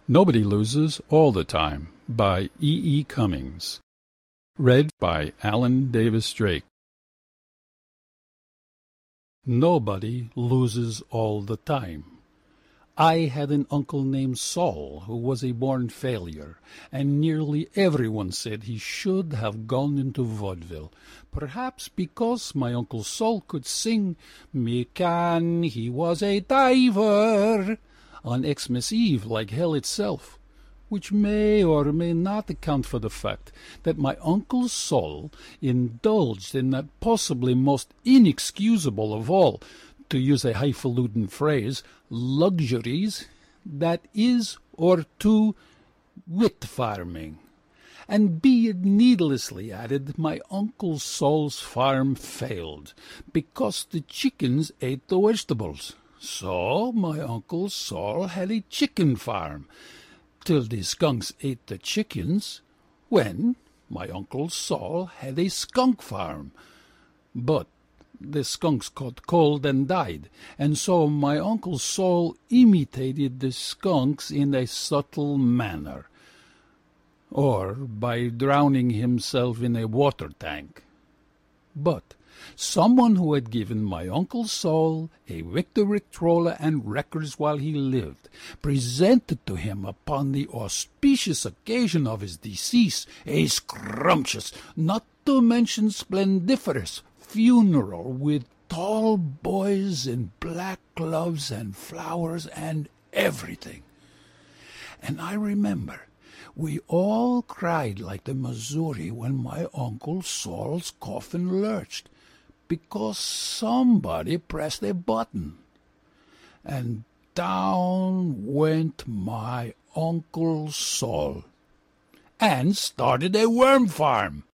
Nobody Loses All the Time by E. E. Cummings. Read by Alan Davis Drake. Nobody loses all the time. I had an uncle named Saul who was a born failure, and nearly everyone said he should have gone into vaudeville, perhaps because my Uncle Saul could sing "McCann, he was a diver" on Xmas Eve like hell itself, which may or may not account for the fact that my Uncle Saul indulged in that possibly most inexcusable of all, to use a highfalutin phrase, luxuries, that is, or two, wit farming. And be it needlessly added, my Uncle Saul's farm failed, because the chickens ate the vegetables. So my Uncle Saul had a chicken farm, till the skunks ate the chickens, when my Uncle Saul had a skunk farm. But the skunks caught cold and died, and so my Uncle Saul imitated the skunks in a subtle manner, or by drowning himself in a water tank. But someone who had given my Uncle Saul a Victrola and records while he lived presented to him upon the auspicious occasion of his decease a scrumptious, not to mention splendiferous, funeral with tall boys in black gloves and flowers and everything. And I remember we all cried like the Missouri when my Uncle Saul's coffin lurched, because somebody pressed a button. And down went my Uncle Saul, and started a worm farm.